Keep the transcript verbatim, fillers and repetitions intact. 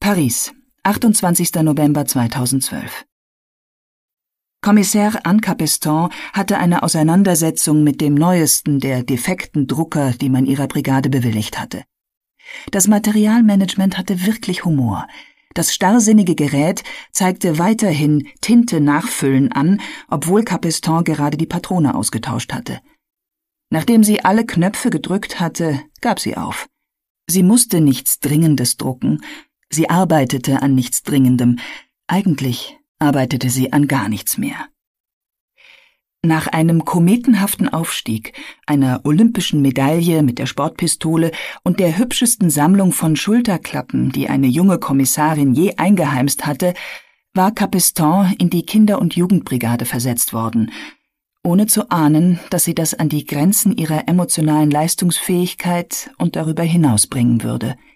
Paris, achtundzwanzigster November zweitausendzwölf. Kommissär Anne Capestan hatte eine Auseinandersetzung mit dem neuesten der defekten Drucker, die man ihrer Brigade bewilligt hatte. Das Materialmanagement hatte wirklich Humor. Das starrsinnige Gerät zeigte weiterhin Tinte nachfüllen an, obwohl Capestan gerade die Patrone ausgetauscht hatte. Nachdem sie alle Knöpfe gedrückt hatte, gab sie auf. Sie musste nichts Dringendes drucken. Sie arbeitete an nichts Dringendem. Eigentlich arbeitete sie an gar nichts mehr. Nach einem kometenhaften Aufstieg, einer olympischen Medaille mit der Sportpistole und der hübschesten Sammlung von Schulterklappen, die eine junge Kommissarin je eingeheimst hatte, war Capestan in die Kinder- und Jugendbrigade versetzt worden, ohne zu ahnen, dass sie das an die Grenzen ihrer emotionalen Leistungsfähigkeit und darüber hinaus bringen würde.